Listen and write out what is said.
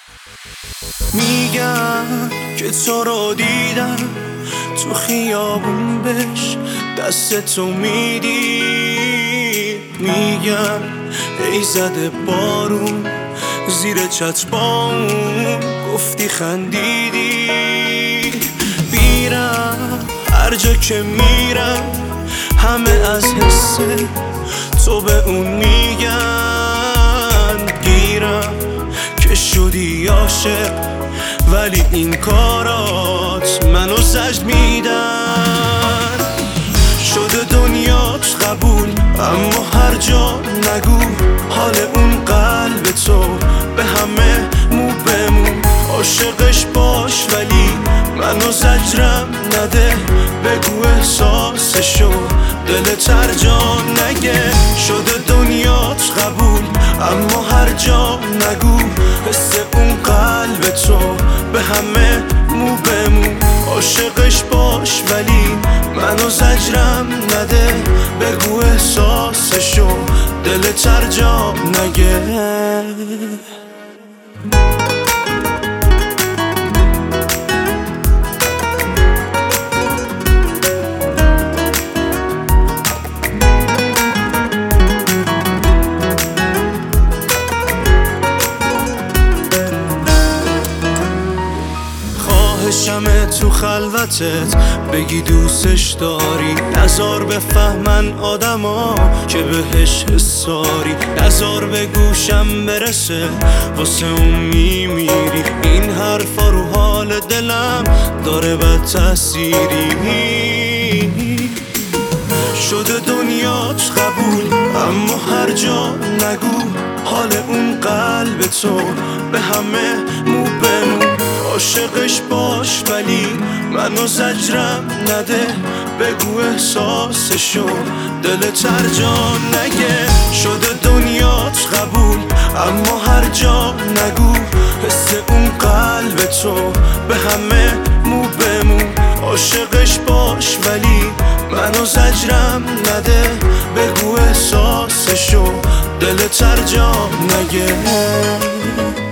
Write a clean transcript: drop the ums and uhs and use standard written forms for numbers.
میگم که تو رو دیدم تو خیابون بهش دست تو میدی. میگم ای زده بارون زیر چتربام گفتی خندیدی. میرم هر جا که میرم همه از حس تو به اون میگن گیرم که شدی عاشق، ولی این کارات منو سجد میدن. شده دنیات قبول اما هر جا نگو حال اون قلب تو به همه مو بمون. عاشقش باش ولی منو زجرم نده، بگو احساسشو دلت هر جا نگه. شده دنیات قبول اما هر جا نگو حس اون قلب تو به همه مو بمون. عاشقش باش ولی منو زجرم نده، بگو احساسشو دلت هر جا نگه. خواهشمه تو خلوتت بگی دوستش داری، نزار بفهمن آدما که بهش حساری، نزار به گوشم برسه واسه اون میمیری. این حرفا رو حال دلم داره بد تأثیری. شده دنیات قبول اما هر جا نگو حال اون قلب تو به همه مو بمون. عاشقش باش ولی منو زجرم نده، بگو احساسشو دلت هر جا نگه. شده دنیات قبول اما هر جا نگو حس اون قلب تو به همه مو بمون. عاشقش باش ولی منو زجرم نده، بگو احساسشو دلت هر جا نگه.